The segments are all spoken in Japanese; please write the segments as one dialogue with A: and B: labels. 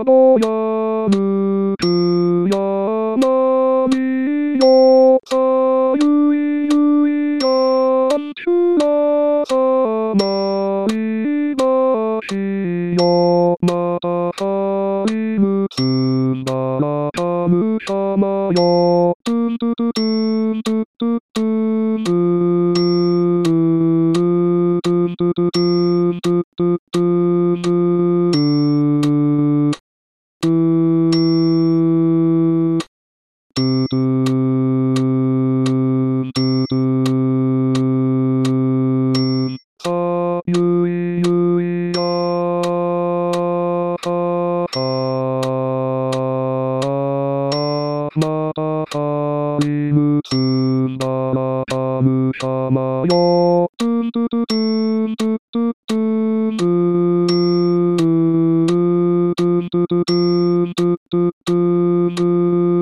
A: のやむく山によさゆいゆいやんちゅらさまいばしよまたさいむつんだらたむしゃまよトゥントゥトゥトゥントゥトゥトゥントゥントゥトゥトゥントゥトゥトゥントゥさゆいゆいやささまたさいむつんだらたむしゃまよトゥントゥトゥトゥントゥトゥトゥントゥントゥトゥトゥントゥトゥトゥント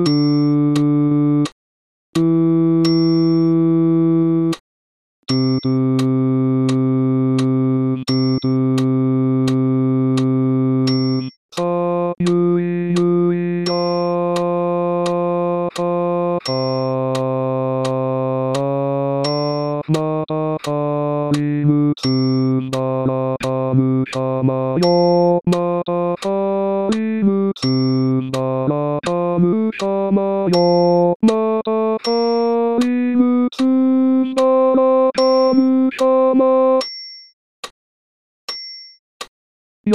A: ゥさゆいゆいやささまたさいむつんだらたむしゃまよまたさいむつんだらたむしゃまよまたさいむつんだらたむしゃま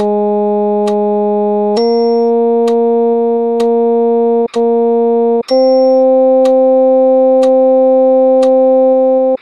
A: よ